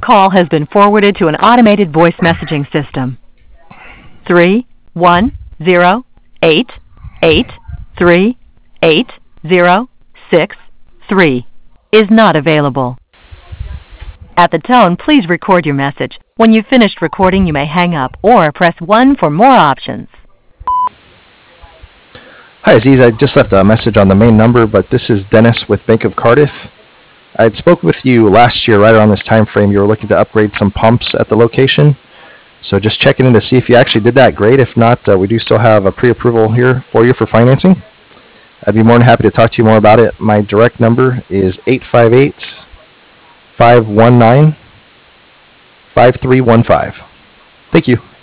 call has been forwarded to an automated voice messaging system. 310883806 is not available. At the tone, please record your message. When you've finished recording, you may hang up or press 1 for more options. Hi, Aziz. I just left a message on the main number, but this is Dennis with Bank of Cardiff. I had spoke with you last year right around this time frame. You were looking to upgrade some pumps at the location. So just checking in to see if you actually did that. Great. If not, we do still have a pre-approval here for you for financing. I'd be more than happy to talk to you more about it. My direct number is 858-519-5315. Thank you.